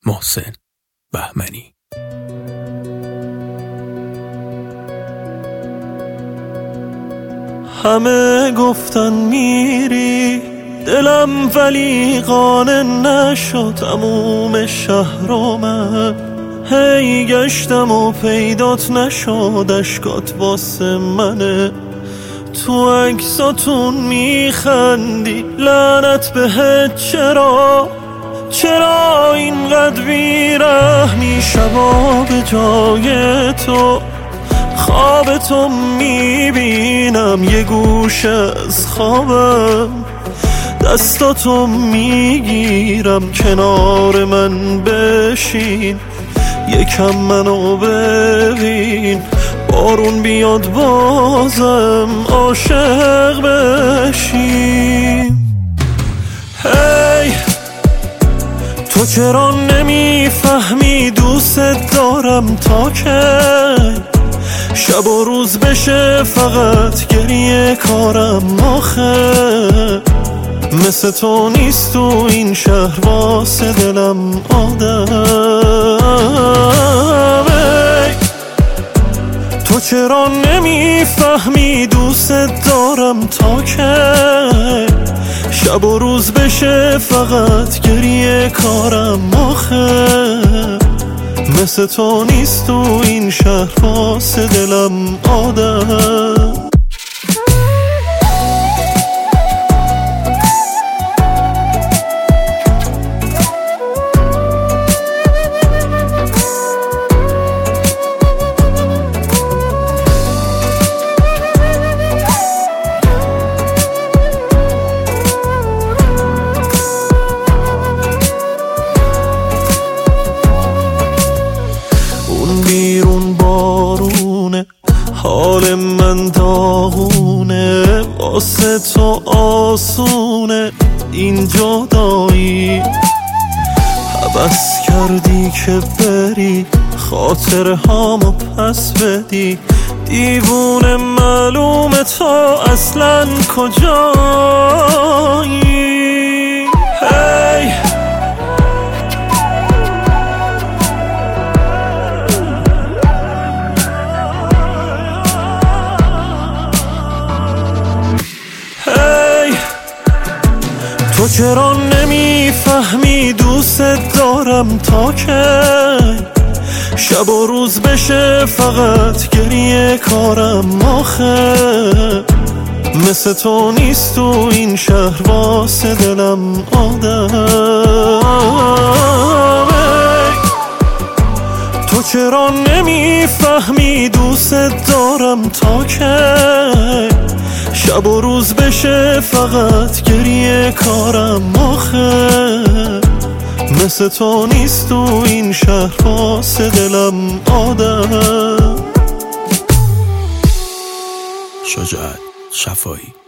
محسن بهمنی. همه گفتن میری دلم ولی قانع نشد تموم شهر و من هی گشتم و پیدات نشد اشکات واسه منه تو عکساتون میخندی لعنت بهت چرا اینقدر بیرحمی شبا به جای تو خواب تو میبینم یه گوشه از خوابم دستاتو میگیرم کنار من بشین یکم منو ببین بارون بیاد بازم عاشق بشین هی تو چرا نمیفهمی دوست دارم تا که شب و روز بشه فقط گریه کارم آخه مثل تو نیست تو این شهر واسه دلم آدمه تو چرا نمیفهمی دوست دارم تا که شب و روز بشه فقط گریه کارم آخه مثل تو نیست تو این شهر واسه دلم آدم بیرون بارونه حال من داغونه واسه تو آسونه این جدایی هوس کردی که بری خاطر هامو پس بدی دیوونه معلومه تو اصلا کجایی هی تو چرا نمیفهمی دوست دارم تا که شب و روز بشه فقط گریه کارم آخه مثل تو نیست تو این شهر واسه دلم آدمه تو چرا نمیفهمی دوست دارم تا که شب و روز بشه فقط گریه کارم آخه مثل تو نیست تو این شهر واسه دلم آدم. شجاعت شفایی.